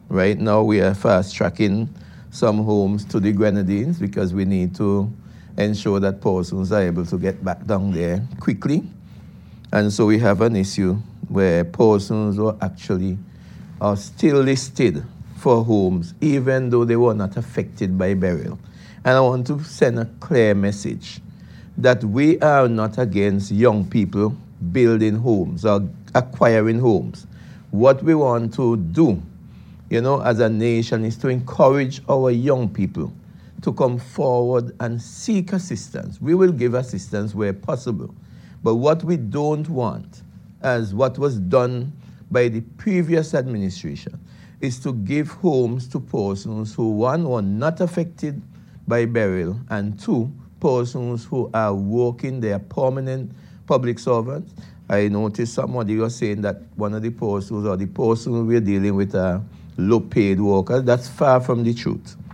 Right now, we are fast tracking some homes to the Grenadines because we need to ensure that persons are able to get back down there quickly. And so we have an issue where persons are still listed for homes, even though they were not affected by burial. And I want to send a clear message that we are not against young people building homes or acquiring homes. What we want to do, as a nation is to encourage our young people to come forward and seek assistance. We will give assistance where possible. But what we don't want, as what was done by the previous administration, is to give homes to persons who, one, were not affected by burial, and two, persons who are working, they are permanent public servants. I noticed somebody was saying that one of the persons or the person we're dealing with are low-paid workers. That's far from the truth.